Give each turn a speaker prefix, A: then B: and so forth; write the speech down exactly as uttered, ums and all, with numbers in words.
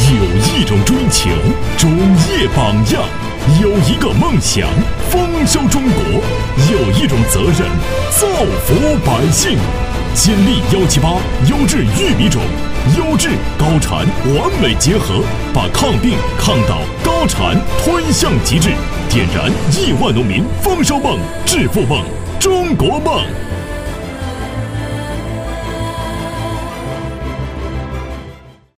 A: 有一种追求，专业榜样；有一个梦想，丰收中国；有一种责任，造福百姓。金利幺七八优质玉米种，优质高产完美结合，把抗病、抗倒、高产推向极致，点燃亿万农民丰收梦、致富梦、中国梦。